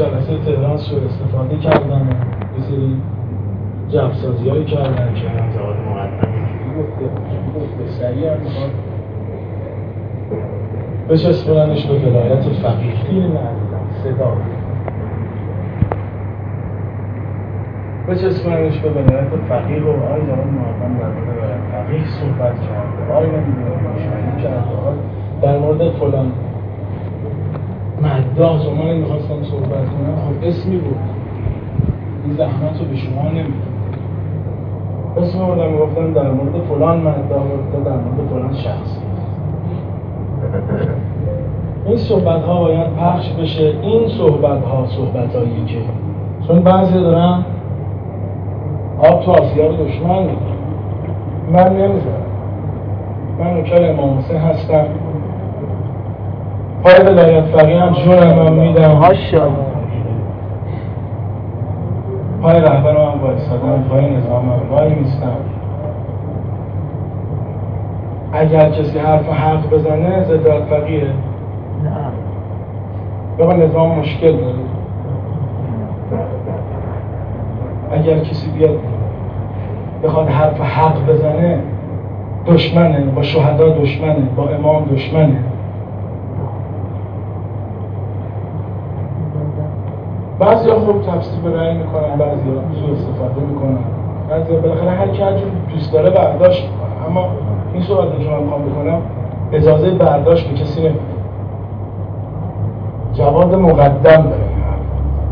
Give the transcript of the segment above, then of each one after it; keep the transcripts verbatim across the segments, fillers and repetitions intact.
جلسه تهران سوء استفاده کردن یه سری جفسازی هایی کردن که انتقاد مقدم اینجوری گفته گفته سریع هم میخواد بچسبوننش به ولایت فقیه. خیلی نزدیدم صدا بچسبوننش به ولایت فقیه و آقای جواد مقدم در مورد ولایت فقیه صحبت کرده، آقای نمیدونه مشاهده کرده در مورد فلان مداح شما نمیخواستم صحبت کنم، خب اسمی بود این زحمت رو به شما نمیدم، اسم بودم میگفتم در مورد فلان مداح و در مورد فلان شخص. این صحبت ها باید پخش بشه. این صحبت ها صحبت هایی که چون بعضی دارن آب تو آسیا رو دشمن میدن، من نمیذارم. من نوکر امام حسین هستم، پای ولایت فقیه هم جونم هم میدم، هاشا پای رهبرم هم وایسادم، پای نظام هم وای میستم. اگر کسی حرف حق بزنه ضد فقیه یا با نظام مشکل داره. اگر کسی بیاد بخواد حرف حق بزنه دشمنه، با شهدا دشمنه، با امام دشمنه. بعضی ها خوب تفسیر به رأی میکنن، بعضی ها سوء استفاده میکنن، بعضی ها بالاخره هر کی هر جور دوست داره برداشت میکنه. اما این صحبتی که من میخوام بکنم اجازه برداشت به کسی نمیده. جواد مقدم داره این حرف.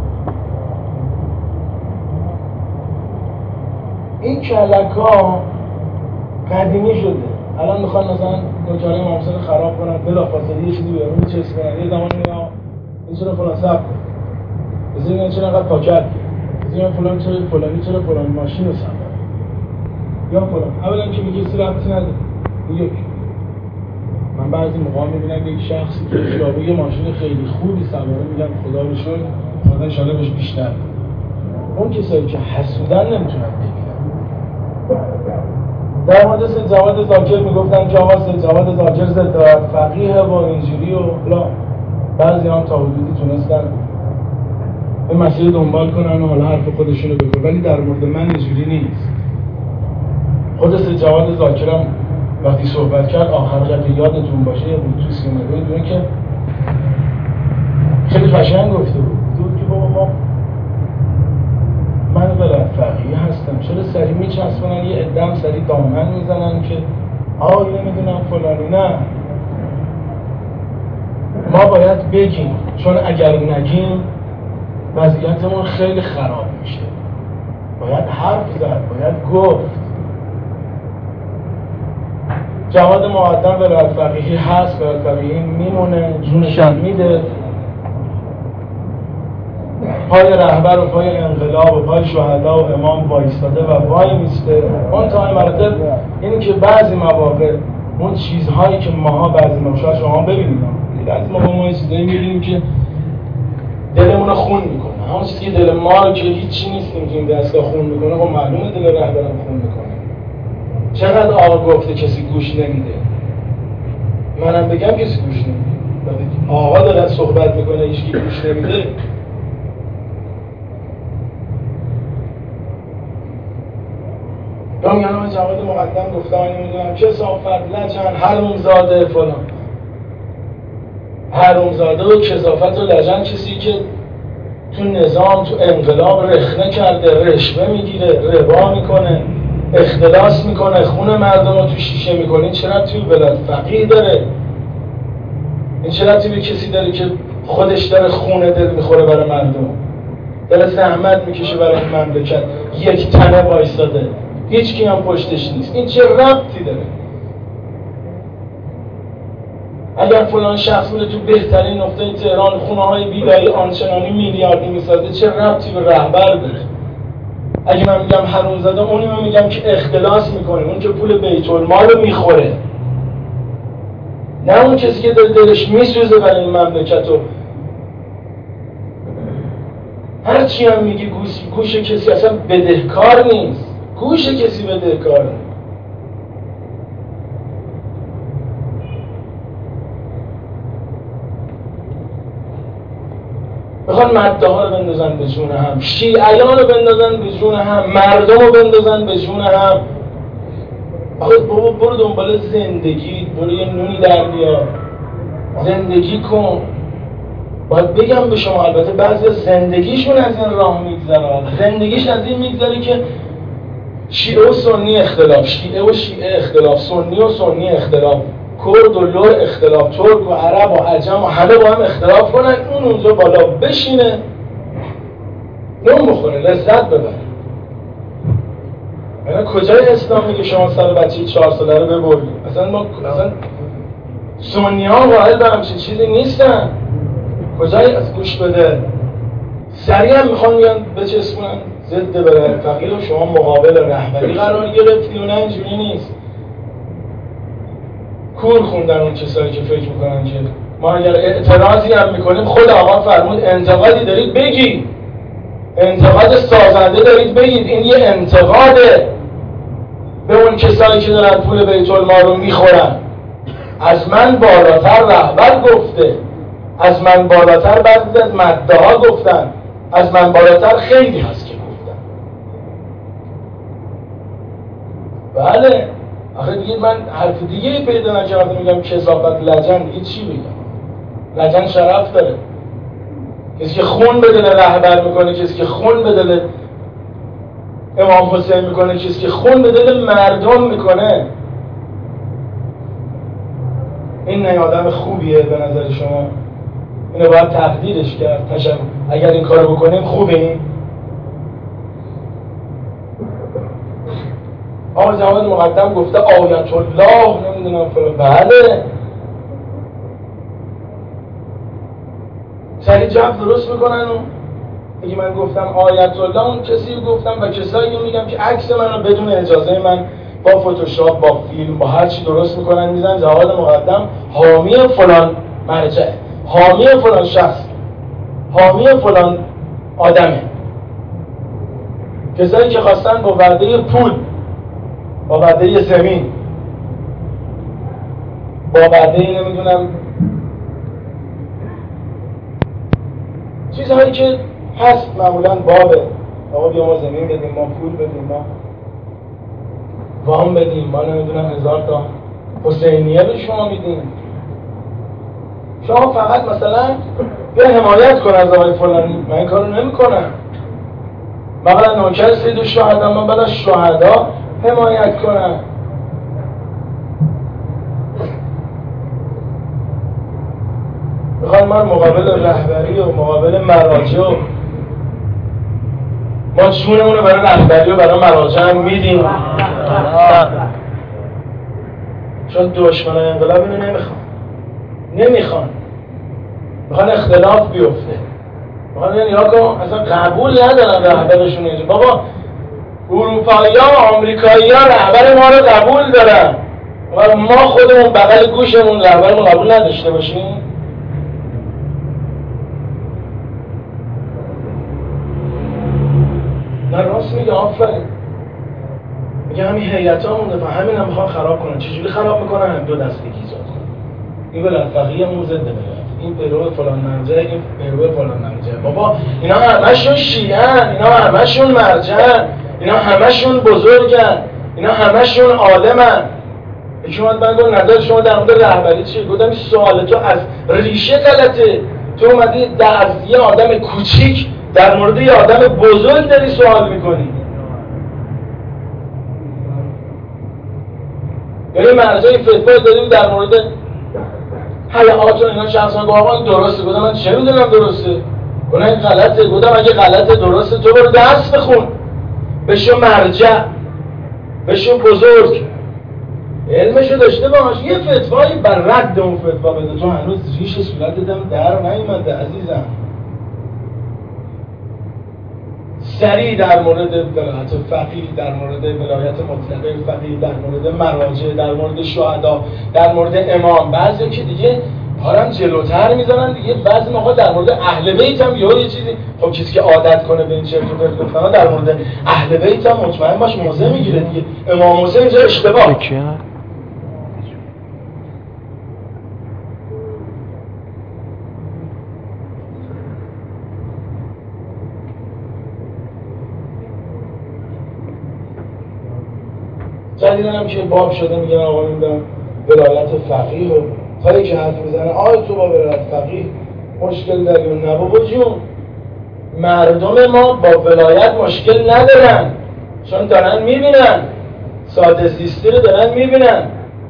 این کلک‌ها قدیمی شده. الان میخوان مثلا نوکرای امام حسین خراب کنن، بلافاصله یه چیزی بیارن میچسبونن، یه زمانی میگن این چرا فلان صبر کن، بذار این چرا انقدر پاکت، بذار این فلان چرا فلانی چرا فلان ماشین رو صبر یا فلان. اولا که به کسی ربطی نداره. یک من بعضی موقع میبینم یک شخصی که خیابون یه ماشین خیلی خوبی سواره، میگم خدا رو شکر، خدا ان شاءالله بهش بیشتر بده. اون کسایی که حسودن نمیتونن بگیرن. در مورد سید جواد ذاکر میگفتن که آقا سید جواد ذاکر ضد فقیه و اینجوری و فلان. بعضی هم تا حدودی تونستن این مسئله دنبال کنن و حالا حرف خودشونو بگن، ولی در مورد من اینجوری نیست. خود سید جواد ذاکرم وقتی صحبت کرد آخر قطعه یادتون باشه یه بود تو سینما بدونه که خیلی قشنگ گفته بود دور که بابا ما من ولایت فقیه هستم، چرا سری میچسبونن یه عده‌ام سری دامن میزنن که آه نمیدونم فلانی. نه، ما باید بگیم، چون اگر نگیم وضعیتمون خیلی خراب میشه. باید حرف زد، باید گفت. جواد مقدم ولایت فقیهی هست، ولایت فقیهی میمونه، جونش میده، پای رهبر و پای انقلاب و پای شهدا و امام وایستاده و وای میسته. اون تا مراتب اینی که بعضی مواقع اون چیزهایی که ماها بعضی موقع شاید شما ببینید بعضی موقع ما چیزایی میبینیم که دلمون رو خون میکنه، همون چیزی که دل ما رو که هیچی نیست نمیتونیم دستگاه خون میکنه، خب معلومه دل رهبرم خون میکنه. چقدر آقا گفته کسی گوش نمیده، منم بگم کسی گوش نمیده. آقا داره صحبت میکنه هیچکی گوش نمیده. یا میگن من جواد مقدم گفتم نمیدونم کثافت لجن حرومزاده فلان. حرومزاده و کثافت و لجن کسی که تو نظام تو انقلاب رخنه کرده، رشوه میگیره، ربا میکنه، اختلاس میکنه، خون مردم رو تو شیشه میکنه. این چرا توی ولایت فقیه داره؟ این چرا توی به کسی داره که خودش داره خونه دل میخوره برای مردم، داره زحمت میکشه برای این مملکت، یک تنه وایستاده، هیچ کی هم پشتش نیست. این چه ربطی داره؟ اگر فلان شخص میره تو بهترین نقطه تهران خونه های ویلایی آنچنانی میلیاردی میسازه، چه ربطی به رهبر داره؟ اگه من میگم حرومزاده، اونی من میگم که اختلاس میکنه، اون که پول بیت المال رو میخوره، نه اون کسی که دل دلش میسوزه برای این مملکت. و هر چی هم میگی گوش, گوش کسی اصلا بدهکار نیست، گوش کسی بدهکار نیست. بخواد میخوان مدعا رو بندازن به جون هم، شیعیان رو بندازن به جون هم، مردم رو بندازن به جون هم. آخه بابا برو دنبال زندگی، برو یه نونی در بیار، زندگی کن. باید بگم به شما، البته بعضی زندگیشون از این راه میگذره، زندگیش از این میگذره که شیعه و سنی اختلاف، شیعه و شیعه اختلاف، سنی و سنی اختلاف، کرد و لور اختلاف، ترک و عرب و عجم و همه با هم اختلاف کنن، اون اونجا بالا بشینه نون بخوره، لذت ببره. یعنی کجای اسلام میگه شما سر بچه چهار ساله رو ببرید؟ اصلا ما اصلا سنی ها قائل به همچین چیزی نیستن. کجای از گوش بده سریع هم میخوان میگن بچسبونن ضد بره فقیر و شما مقابل رهبری قرار گرفتی و نه اینجوری نیست. کور خوندن اون کسایی که فکر میکنن که ما اگر اعتراضی هم میکنیم، خود آقا فرمود انتقادی دارید بگید، انتقاد سازنده دارید بگید، این یه انتقاده به اون کسایی که دارن پول بیت المال رو میخورن. از من بالاتر رهبر گفته، از من بالاتر بعضی از مدعا گفتن، از من بالاتر خیلی هست که گفتن. بله آخه دیگه من حرف دیگه ای پیدا نکردم میگم کثافت لجن، دیگه چی بگم؟ لجن شرف داره. کسی که خون به دل رهبر میکنه، کسی که خون به دل امام حسین میکنه، کسی که خون به دل مردم میکنه، این نه آدم خوبیه به نظر شما؟ اینو باید تقدیرش کرد. تشکر اگر این کارو بکنیم خوبیم. آقا جواد مقدم گفته آیت الله نمیدونم فلان. بله سریع جواب درست میکنن و اگه من گفتم آیت الله، اون کسی رو گفتم و کسایی رو میگم که عکس من رو بدون اجازه من با فتوشاپ با فیلم با هر چی درست میکنن میزن جواد مقدم حامی فلان مرجع، حامی فلان شخص، حامی فلان آدمه. کسایی که خواستن با وعده پول، با وعده زمین، با وعده نمیدونم چیزهایی که هست معمولا بابه، آقا بیا ما زمین بدیم، ما پول بدیم، ما وام بدیم، ما نمیدونم هزار تا حسینیه به شما میدیم، شما فقط مثلا بیا حمایت کن از آقای فلانی. من این کارو نمیکنم. من بعد نوکر سید الشهدا، من بعد از شهدا حمایت کنم. میخوان ما مقابل رهبری و مقابل مراجع، ما جونمون رو برای رهبری و برای مراجع هم میدیم، چون دشمنان انقلاب اینو نمیخوان. نمیخوان میخوان اختلاف بیفته. میخوان یعنی یا کن اصلا قبول ندارن رهبرشون اینجا. بابا اروپایی ها و آمریکایی ها رهبر ما رو قبول دارن و ما خودمون بغل گوشمون رهبرمون قبول نداشته باشیم. نه راست میگه، آفرین. میگه همین هیئت ها مونده و همین هم میخوان خراب کنن. چجوری خراب میکنن؟ هم دو دستگی ایجاد کنن. این بلدفقی همون ضد ملت، این برو فلان مرجع، این برو فلان مرجع. بابا اینا همشون شیعن، اینا همشون مرجعن، اینا همشون بزرگن، اینا همشون عالمن. یکی اومد من گفت نظر شما در مورد رهبری چیه؟ گفتم این سوال تو از ریشه غلطه. تو اومدی در از یه آدم کوچیک در مورد یه آدم بزرگ داری سوال میکنی. یعنی مرجعی فتوا دادیم در مورد حیات و اینا، شخصا گفت آقا این درسته. گفتم من چه میدونم درسته؟ گفتم این غلطه. گفتم اگه غلطه درسته تو برو درس بخون، بشو مرجع، بشو بزرگ، علمشو داشته باش. یه فتوایی بر رد اون فتوا بده. تو هنوز ریش صورت دم در نیومده عزیزم. سریع در مورد ولایت فقیه، در مورد ولایت مطلقه فقیه، در مورد مراجع، در مورد شهدا، در مورد امام. بعضی که دیگه پارم جلوتر میذارن دیگه. بعضی موقع در مورد اهل بیت هم یه چیزی، خب کسی که عادت کنه به این چرت و پرت گفتن در مورد اهل بیت هم مطمئن باش موضع میگیره دیگه. امام حسین اینجا اشتباه. جدیدن هم که باب شده میگن آقا نمیدونم ولایت فقیه و تا یکی حرف میزنه آی تو با ولایت فقیه مشکل داری و نه بابا جون، مردم ما با ولایت مشکل ندارن چون دارن میبینن، ساده زیستی رو دارن میبینن،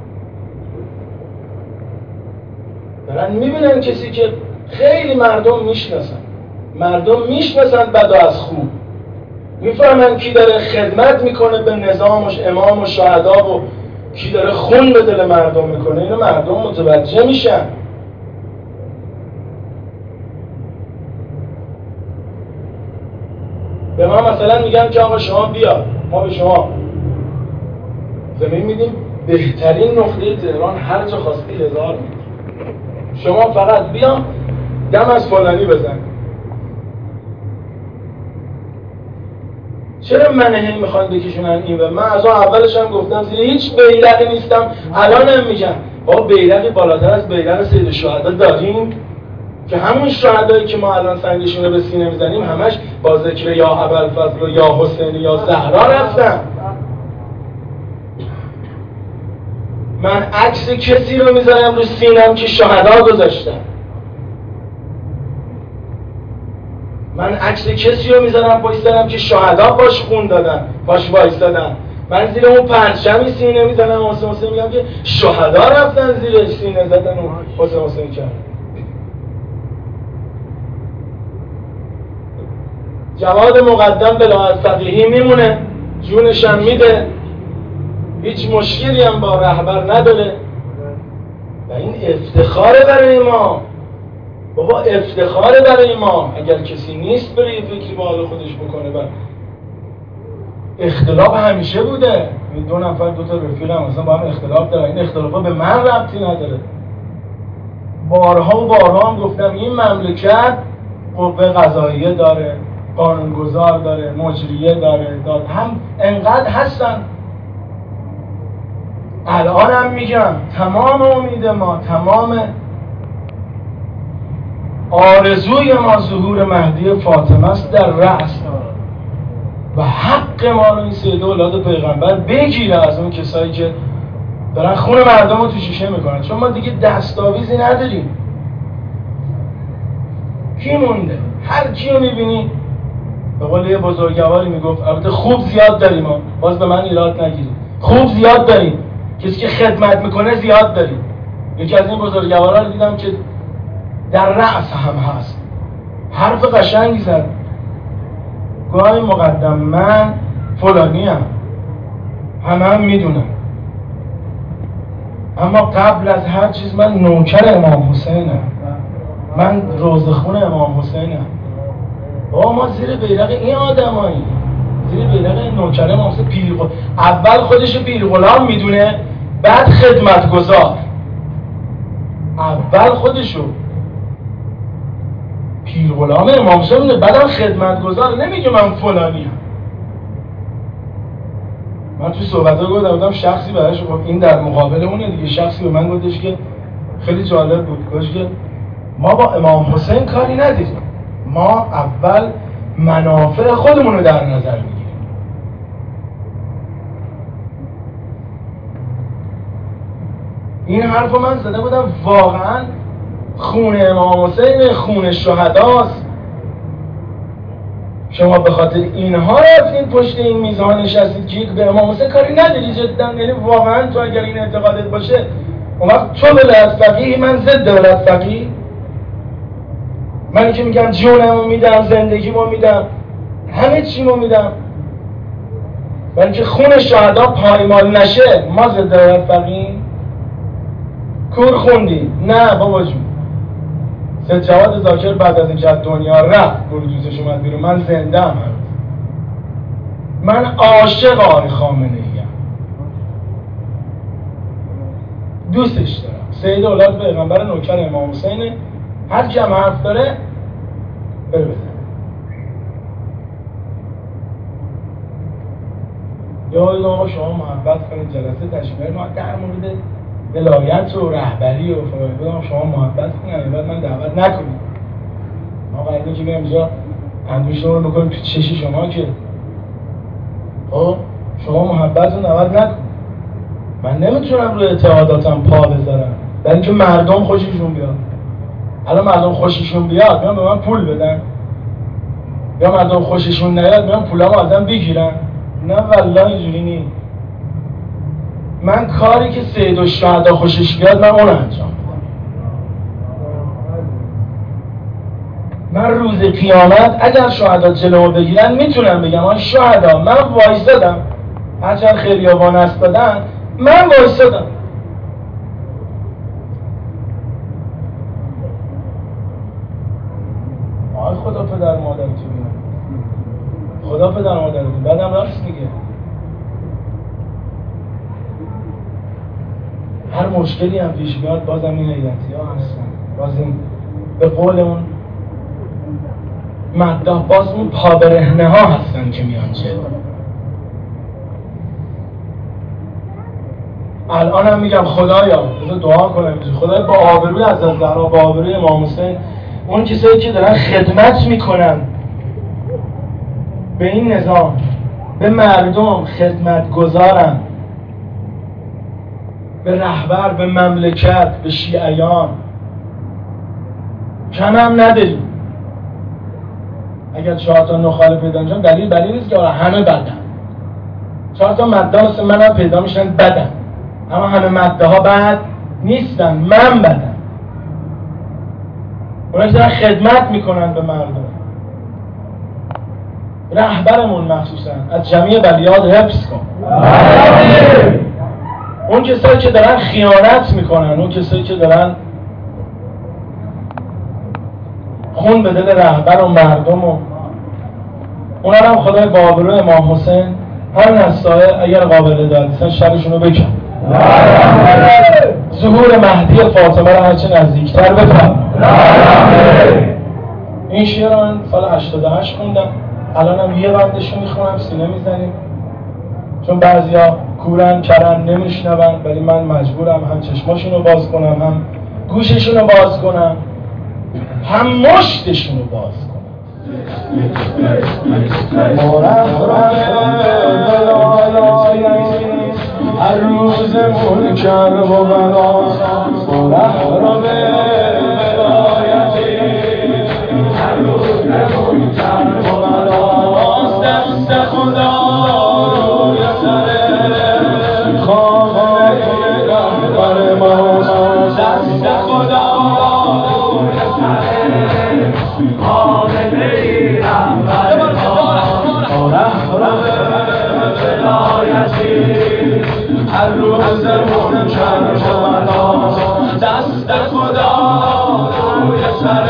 دارن میبینن کسی که خیلی مردم میشناسن، مردم میشناسن بد و از خوب، میفهمن کی داره خدمت میکنه به نظام و امام و شهدا و کی داره خون به دل مردم میکنه. اینو مردم متوجه میشن. به ما مثلا میگن که آقا شما بیا، ما به شما زمین میدیم بهترین نقطه تهران، هر جا خواستی هزار میدیم، شما فقط بیا دم از فلانی بزن. چرا من هم میخوان بکشونن این؟ و من از اون اولش هم گفتم زیر هیچ بیرقی نیستم، الان هم میگم بابا بیرقی بالاتر از بیرق سید الشهدا داریم که همون شهدایی که ما الان سنگشون رو به سینه میزنیم همش با ذکر یا ابوالفضل و یا حسین یا زهرا رفتن. من عکس کسی رو میذارم رو سینم که شهدا گذاشتن، من عکس کسی رو میذارم پشت سرم که شهدا باش خون دادن، باش وایسادن. من زیر اون پرچمی سینه میزنم حسین حسین، میگم که شهدا رفتن زیر سینه زدن و حسین حسین کرد. جواد مقدم ولایت فقیهی میمونه، جونش هم میده، هیچ مشکلی هم با رهبر نداره و این افتخاره برای ما. بابا افتخاره برای ما. اگر کسی نیست بره یه فکری با حال خودش بکنه. و اختلاف همیشه بوده، این دو نفر دو تا رفیق هم مثلا با هم اختلاف داره، این اختلافا به من ربطی نداره. بارها و بارها هم گفتم این مملکت قوه قضاییه داره، قانونگذار داره، مجریه داره، داد هم انقدر هستن. الان هم میگم تمام امید ما، تمام آرزوی ما ظهور مهدی فاطمه است در رأس و حق ما رو این سید اولاد پیغمبر بگیره از اون کسایی که دارن خون مردم رو تو شیشه میکنن، چون ما دیگه دستاویزی نداریم. کی مونده؟ هر کی رو میبینی به قول یه بزرگواری میگفت، البته خوب زیاد داریم ها، باز به من ایراد نگیرید، خوب زیاد داریم، کسی که خدمت میکنه زیاد داریم. یکی از این بزرگوارا رو دیدم که در رأس هم هست، حرف قشنگی زد، گاهی مقدم من فلانی هم همه هم میدونم، اما قبل از هر چیز من نوکر امام حسینم، من روزخون امام حسینم. بابا ما زیر بیرق این آدمایی، زیر بیرق نوکر امام حسین پیر غلام، اول خودش پیر غلام میدونه، بعد خدمتگزار. اول خودشو پیر غلام امام حسین میدونه، بعدم خدمتگزار. نمیگه من فلانی هم. من توی صحبت‌ها گفتم بودم شخصی براش گفت این در مقابل اونه دیگه، شخصی به من گفتش که خیلی جالب بود، گفتش که ما با امام حسین کاری نداریم، ما اول منافع خودمون رو در نظر میگیریم. این حرف رو من زده بودم، واقعا خون امام حسین خون شهداست. شما به خاطر اینها رفتین پشت این میزان نشستید که به امام حسین کاری نداری جدا. یعنی واقعا تو اگر این اعتقادت باشه، اون وقت تو ولایت فقیهی، من ضد ولایت فقیه. من که میگم جونمو میدم، زندگیمو میدم، همه چیمو میدم، ولی که خون شهدا پایمال نشه ما ضد ولایت فقیه. کور خوندی؟ نه بابا جون. سید جواد ذاکر بعد از اینکه از دنیا رفت، بلوتوثش اومد بیرون، من زنده ام هنوز. من عاشق آقای خامنه‌ای ام، دوستش دارم. سید اولاد پیغمبر، نوکر امام حسینه، هر کی هم حرف داره بره بزن. یا این آقا شما محبت کنید، جلسه تشکیل ما در مورد ولایت و رهبری و فلان شما محبت کنید، بعد من دعوت نکنید. ما قراره که بیام اینجا اندوشتون رو بکنیم تو چشی شما که خب شما محبت رو دعوت نکنید. من نمیتونم روی اعتقاداتم پا بذارم برای اینکه مردم خوششون بیاد. الان مردم خوششون بیاد میان به من پول بدن، یا مردم خوششون نیاد میان پولامو ازم بگیرن؟ نه والله اینجوری نیست. من کاری که سید الشهدا خوشش بیاد من اون انجام میدم. من روز قیامت اگر شهدا جلومو بگیرن میتونم بگم آن شهدا من وایسادم، هرچند خیریابان است دادن من وایسادم. آی خدا پدر مادر تو بینم، خدا پدر مادر تو بعدم راست میگه. هر مشکلی هم پیش بیاد بازم این هیئتی ها هستن، باز این به قول اون مداح باز اون پابرهنه ها هستن که میان جلو. الان هم میگم خدایا بذار دعا کنم خدایا با آبروی حضرت زهرا، با آبروی امام حسین، اون کسایی که دارن خدمت میکنن به این نظام، به مردم خدمت گذارن، به رهبر، به مملکت، به شیعیان کم هم نداریم. اگر چهار تا نخاله پیدا میشن دلیل دلیل نیست که همه بدن. چهار تا مدعا مثل من هم پیدا میشن بدن، اما همه مدعا ها بد نیستن، من بدن. اونا که دارن خدمت میکنن به مردم، رهبرمون مخصوصا از جمعی بلیاد حفظ کن. اون کسایی که دارن خیانت میکنن، اون کسایی که دارن خون به دل رهبر و مردم و اونا هم خدای با آبروی امام حسین هر نسایه اگر قابل دادیستن شرشون رو بکن. ظهور مهدی فاطمه رو هرچه نزدیکتر بفرم. این شعر رو من سال هشتاد و هشت خوندم، الان هم یه بندش رو میخونم، سینه میزنیم چون بعضیا کورن کرن نمیشنون، ولی من مجبورم هم چشماشون رو باز کنم، هم گوششون رو باز کنم، هم مشتشون رو باز کنم. هر روز منکر و بلا محرم ولایتی، هر روز منکر و بلا دست خدا روی سر خامه رهبر ما، دست خدا روی سر خامه رهبر ما، محرم ولایتی هر روز منکر و بلا دست خدا روی سر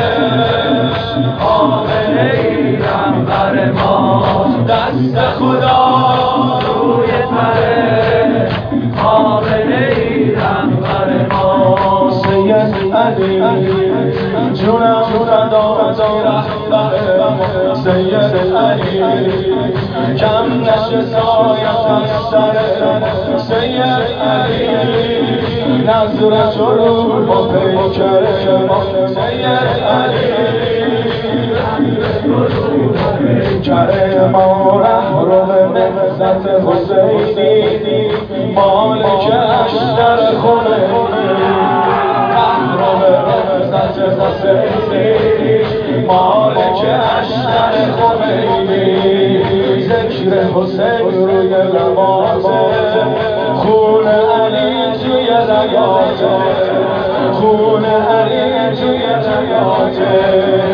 آمنه رهبر ما، دست خدا روی سر آمنه رهبر ما. سید علی جونم فدای رهبر ما، سید علی کم نشه سایت از سر سید علی، نظر شروع با پیکر ما، سید علی پیکر ما، رهرو نهضت حسینی، مالک اشتر خمینی، رهرو نهضت حسینی، مالک اشتر خمینی، ذکر حسین روی لباسه، خون علی توی رگاته، خون علی توی رگاته.